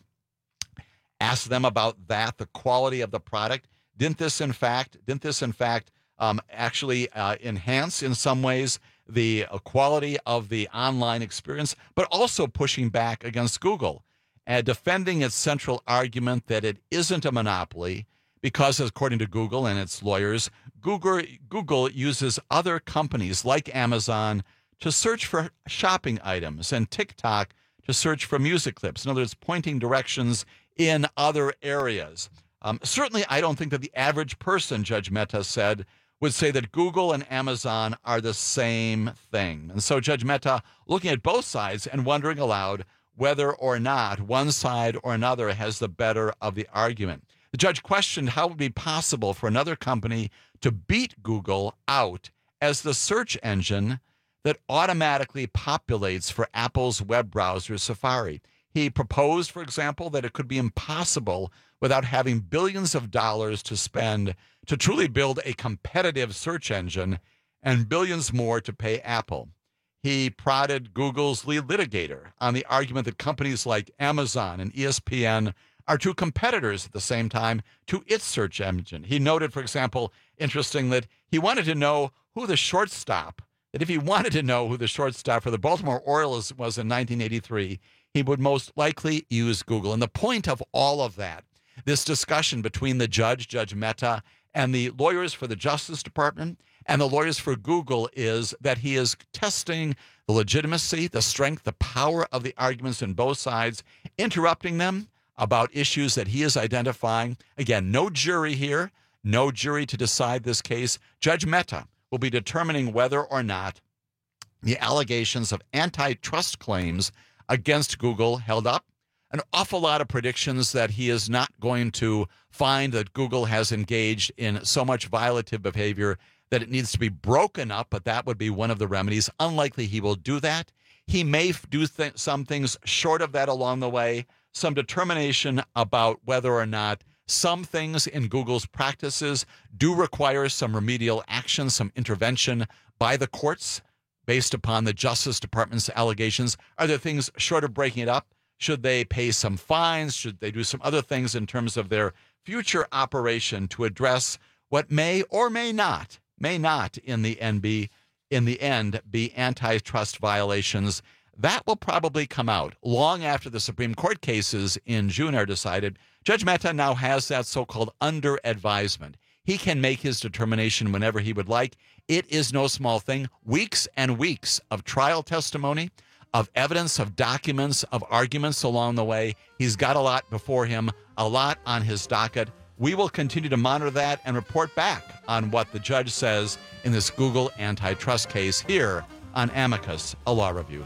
Ask them about that, the quality of the product. Didn't this, in fact, didn't this, in fact, um, actually uh, enhance in some ways the uh, quality of the online experience, but also pushing back against Google and defending its central argument that it isn't a monopoly because, according to Google and its lawyers, Google, Google uses other companies like Amazon to search for shopping items and TikTok to search for music clips. In other words, pointing directions in other areas. Um, certainly, I don't think that the average person, Judge Mehta said, would say that Google and Amazon are the same thing. And so Judge Mehta looking at both sides and wondering aloud whether or not one side or another has the better of the argument. The judge questioned how it would be possible for another company to beat Google out as the search engine that automatically populates for Apple's web browser Safari. He proposed, for example, that it could be impossible without having billions of dollars to spend to truly build a competitive search engine and billions more to pay Apple. He prodded Google's lead litigator on the argument that companies like Amazon and E S P N are two competitors at the same time to its search engine. He noted, for example, interesting, that he wanted to know who the shortstop, that if he wanted to know who the shortstop for the Baltimore Orioles was in nineteen eighty-three, he would most likely use Google. And the point of all of that, this discussion between the judge, Judge Mehta, and the lawyers for the Justice Department and the lawyers for Google, is that he is testing the legitimacy, the strength, the power of the arguments in both sides, interrupting them about issues that he is identifying. Again, no jury here, no jury to decide this case. Judge Mehta will be determining whether or not the allegations of antitrust claims against Google held up. An awful lot of predictions that he is not going to find that Google has engaged in so much violative behavior that it needs to be broken up, but that would be one of the remedies. Unlikely he will do that. He may do th- some things short of that along the way, some determination about whether or not some things in Google's practices do require some remedial action, some intervention by the courts based upon the Justice Department's allegations. Are there things short of breaking it up? Should they pay some fines? Should they do some other things in terms of their future operation to address what may or may not, may not in the end be, in the end be antitrust violations? That will probably come out long after the Supreme Court cases in June are decided. Judge Mehta now has that so-called under advisement. He can make his determination whenever he would like. It is no small thing. Weeks and weeks of trial testimony, of evidence, of documents, of arguments along the way. He's got a lot before him, a lot on his docket. We will continue to monitor that and report back on what the judge says in this Google antitrust case here on Amicus, a law review.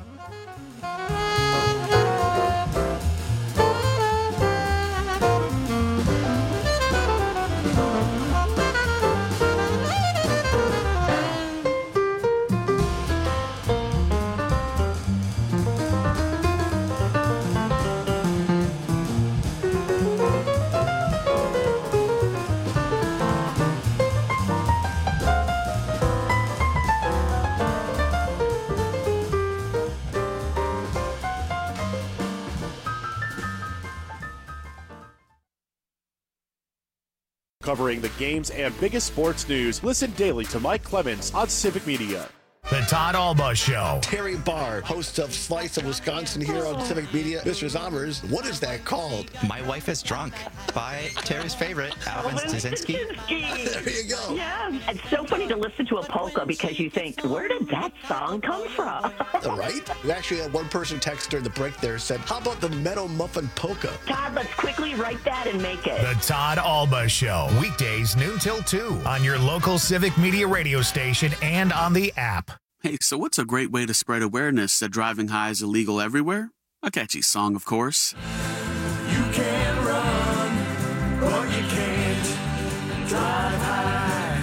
Covering the games and biggest sports news, listen daily to Mike Clemens on Civic Media. The Todd Alba Show. Terry Barr, host of Slice of Wisconsin here on Civic Media. Mister Zommers, what is that called? My Wife is Drunk by Terry's favorite, Alvin Staszynski. There you go. Yeah, it's so funny to listen to a polka because you think, where did that song come from? Right? We actually had one person text during the break there said, how about the Meadow Muffin Polka? Todd, let's quickly write that and make it. The Todd Alba Show. Weekdays noon till two on your local Civic Media radio station and on the app. Hey, so what's a great way to spread awareness that driving high is illegal everywhere? A catchy song, of course. You can run, but you can't drive high.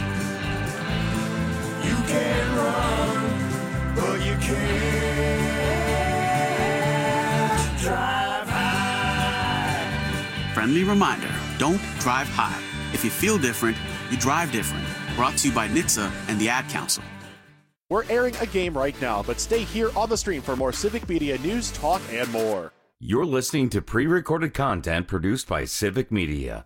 You can run, but you can't drive high. Friendly reminder, don't drive high. If you feel different, you drive different. Brought to you by N H T S A and the Ad Council. We're airing a game right now, but stay here on the stream for more Civic Media news, talk, and more. You're listening to pre-recorded content produced by Civic Media.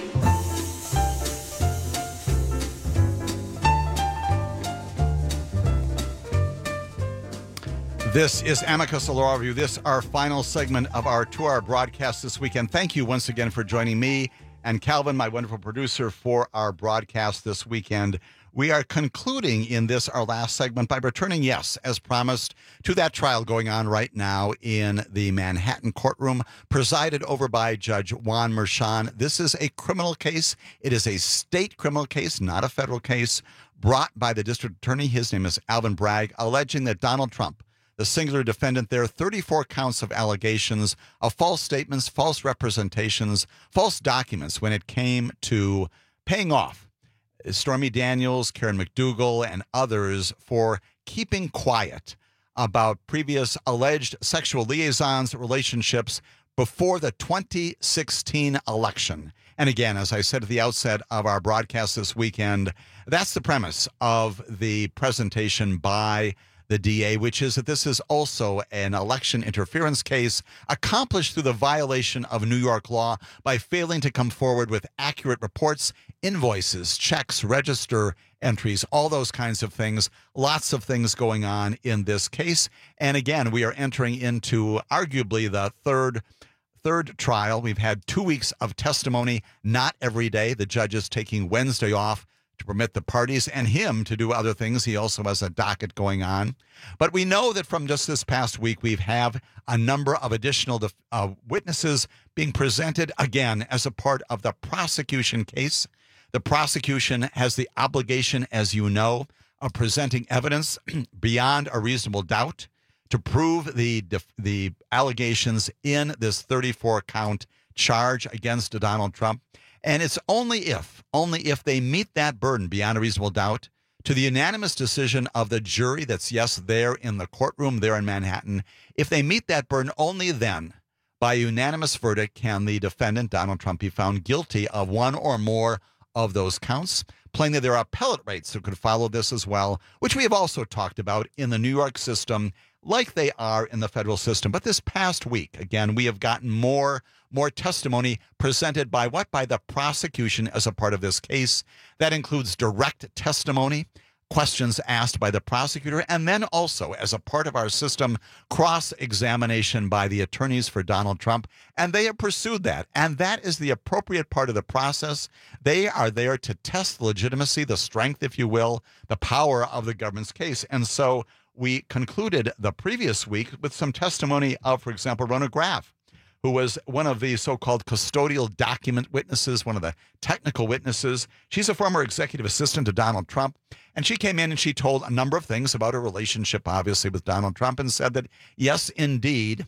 This is Amicus Law Review. This is our final segment of our two-hour broadcast this weekend. Thank you once again for joining me and Calvin, my wonderful producer, for our broadcast this weekend. We are concluding in this, our last segment, by returning, yes, as promised, to that trial going on right now in the Manhattan courtroom, presided over by Judge Juan Merchan. This is a criminal case. It is a state criminal case, not a federal case, brought by the district attorney. His name is Alvin Bragg, alleging that Donald Trump, the singular defendant there, thirty-four counts of allegations of false statements, false representations, false documents when it came to paying off Stormy Daniels, Karen McDougal, and others for keeping quiet about previous alleged sexual liaisons, relationships before the twenty sixteen election. And again, as I said at the outset of our broadcast this weekend, that's the premise of the presentation by the D A, which is that this is also an election interference case accomplished through the violation of New York law by failing to come forward with accurate reports, invoices, checks, register entries, all those kinds of things. Lots of things going on in this case. And again, we are entering into arguably the third third trial. We've had two weeks of testimony, not every day. The judge is taking Wednesday off to permit the parties and him to do other things. He also has a docket going on. But we know that from just this past week, we've have a number of additional uh, witnesses being presented again as a part of the prosecution case. The prosecution has the obligation, as you know, of presenting evidence beyond a reasonable doubt to prove the the allegations in this thirty-four count charge against Donald Trump. And it's only if, only if they meet that burden beyond a reasonable doubt to the unanimous decision of the jury that's, yes, there in the courtroom there in Manhattan, if they meet that burden, only then, by unanimous verdict, can the defendant, Donald Trump, be found guilty of one or more of those counts. Plainly, there are appellate rates that could follow this as well, which we have also talked about in the New York system, like they are in the federal system. But this past week, again, we have gotten more more testimony presented by what? By the prosecution as a part of this case. That includes direct testimony, questions asked by the prosecutor, and then also, as a part of our system, cross-examination by the attorneys for Donald Trump. And they have pursued that. And that is the appropriate part of the process. They are there to test the legitimacy, the strength, if you will, the power of the government's case. And so we concluded the previous week with some testimony of, for example, Rona Graff, who was one of the so-called custodial document witnesses, one of the technical witnesses. She's a former executive assistant to Donald Trump, and she came in and she told a number of things about her relationship, obviously, with Donald Trump, and said that, yes, indeed,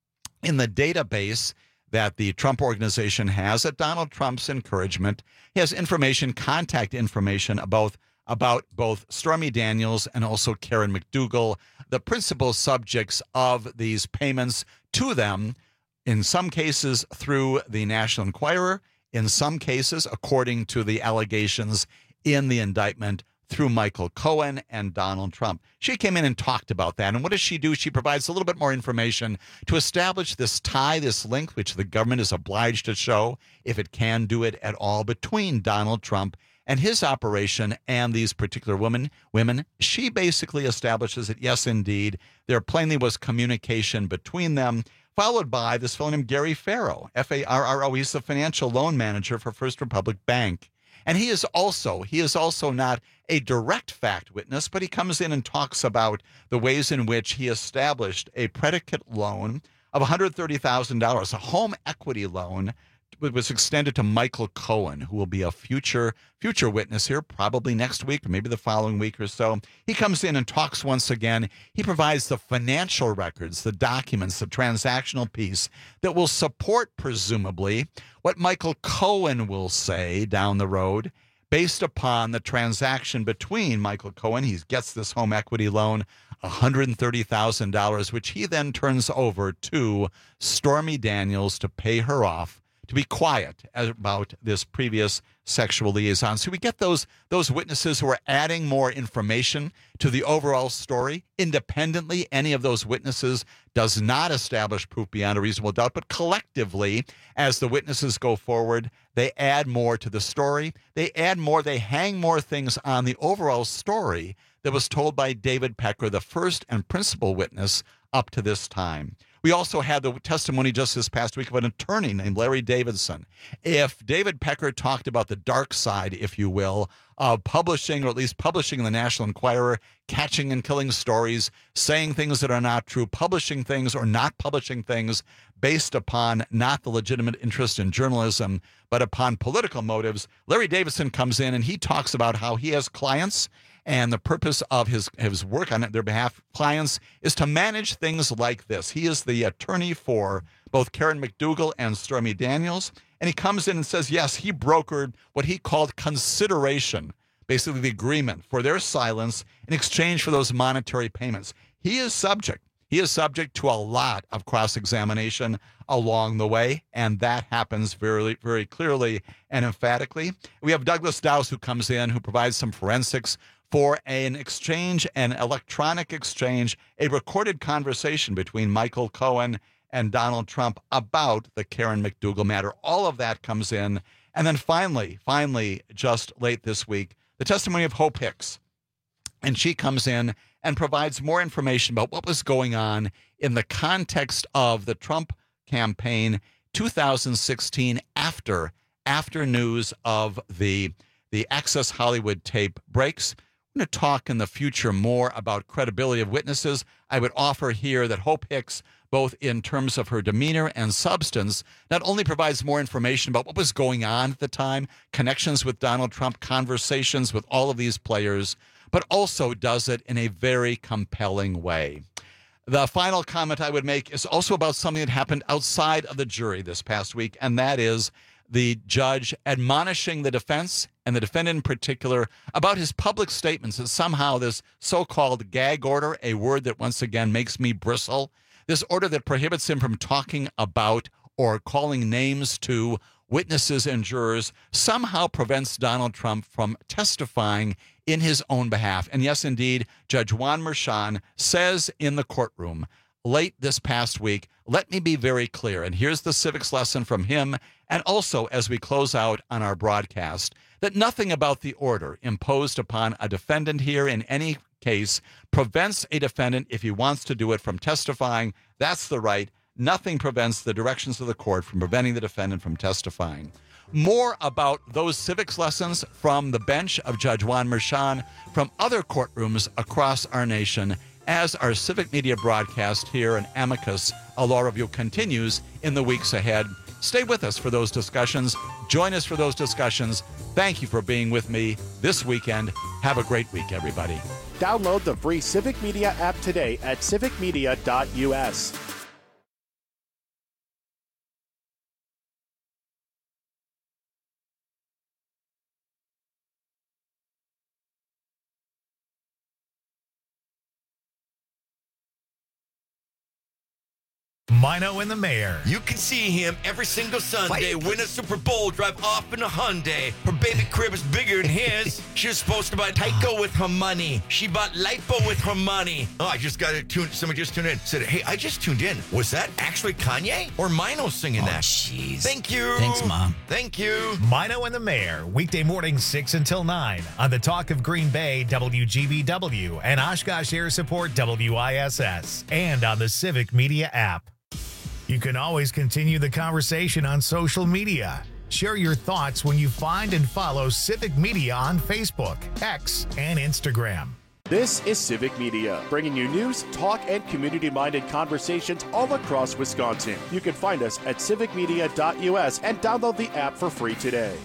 in the database that the Trump organization has at Donald Trump's encouragement, he has information, contact information about about both Stormy Daniels and also Karen McDougal, the principal subjects of these payments to them, in some cases through the National Enquirer, in some cases, according to the allegations in the indictment, through Michael Cohen and Donald Trump. She came in and talked about that. And what does she do? She provides a little bit more information to establish this tie, this link, which the government is obliged to show, if it can do it at all, between Donald Trump and his operation and these particular women. Women. She basically establishes that, yes, indeed, there plainly was communication between them, followed by this fellow named Gary Farrow, F A R R O. He's the financial loan manager for First Republic Bank. And he is also, he is also not a direct fact witness, but he comes in and talks about the ways in which he established a predicate loan of one hundred thirty thousand dollars, a home equity loan. It was extended to Michael Cohen, who will be a future future witness here, probably next week or maybe the following week or so. He comes in and talks once again. He provides the financial records, the documents, the transactional piece that will support, presumably, what Michael Cohen will say down the road based upon the transaction between Michael Cohen. He gets this home equity loan, one hundred thirty thousand dollars, which he then turns over to Stormy Daniels to pay her off, to be quiet about this previous sexual liaison. So we get those those witnesses who are adding more information to the overall story. Independently, any of those witnesses does not establish proof beyond a reasonable doubt, but collectively, as the witnesses go forward, they add more to the story. They add more, they hang more things on the overall story that was told by David Pecker, the first and principal witness up to this time. We also had the testimony just this past week of an attorney named Larry Davidson. If David Pecker talked about the dark side, if you will, of publishing, or at least publishing in the National Enquirer, catching and killing stories, saying things that are not true, publishing things or not publishing things based upon not the legitimate interest in journalism, but upon political motives, Larry Davidson comes in and he talks about how he has clients, and the purpose of his, his work on their behalf, clients, is to manage things like this. He is the attorney for both Karen McDougal and Stormy Daniels. And he comes in and says, yes, he brokered what he called consideration, basically the agreement for their silence in exchange for those monetary payments. He is subject. He is subject to a lot of cross-examination along the way, and that happens very, very clearly and emphatically. We have Douglas Dowse, who comes in, who provides some forensics for an exchange, an electronic exchange, a recorded conversation between Michael Cohen and Donald Trump about the Karen McDougal matter. All of that comes in. And then finally, finally, just late this week, the testimony of Hope Hicks. And she comes in and provides more information about what was going on in the context of the Trump campaign two thousand sixteen, after, after news of the, the Access Hollywood tape breaks. I'm going to talk in the future more about credibility of witnesses. I would offer here that Hope Hicks, both in terms of her demeanor and substance, not only provides more information about what was going on at the time, connections with Donald Trump, conversations with all of these players, but also does it in a very compelling way. The final comment I would make is also about something that happened outside of the jury this past week, and that is the judge admonishing the defense, and the defendant in particular, about his public statements that somehow this so-called gag order, a word that once again makes me bristle, this order that prohibits him from talking about or calling names to witnesses and jurors, somehow prevents Donald Trump from testifying in his own behalf. And yes, indeed, Judge Juan Merchan says in the courtroom late this past week, let me be very clear, and here's the civics lesson from him, and also as we close out on our broadcast, that nothing about the order imposed upon a defendant here in any case prevents a defendant, if he wants to do it, from testifying. That's the right. Nothing prevents the directions of the court from preventing the defendant from testifying. More about those civics lessons from the bench of Judge Juan Merchan, from other courtrooms across our nation, as our civic media broadcast here in Amicus, a law review, continues in the weeks ahead. Stay with us for those discussions. Join us for those discussions. Thank you for being with me this weekend. Have a great week, everybody. Download the free Civic Media app today at civic media dot u s. Mino and the Mayor. You can see him every single Sunday, win a Super Bowl, drive off in a Hyundai. Her baby crib is bigger than his. She was supposed to buy Tyco with her money. She bought Lipo with her money. Oh, I just got it tuned. Somebody just tuned in. Said, hey, I just tuned in. Was that actually Kanye or Mino singing oh, that? Jeez. Thank you. Thanks, Mom. Thank you. Mino and the Mayor, weekday mornings six until nine on the Talk of Green Bay, W G B W, and Oshkosh Air Support, W I S S, and on the Civic Media app. You can always continue the conversation on social media. Share your thoughts when you find and follow Civic Media on Facebook, X, and Instagram. This is Civic Media, bringing you news, talk, and community-minded conversations all across Wisconsin. You can find us at civic media dot U S and download the app for free today.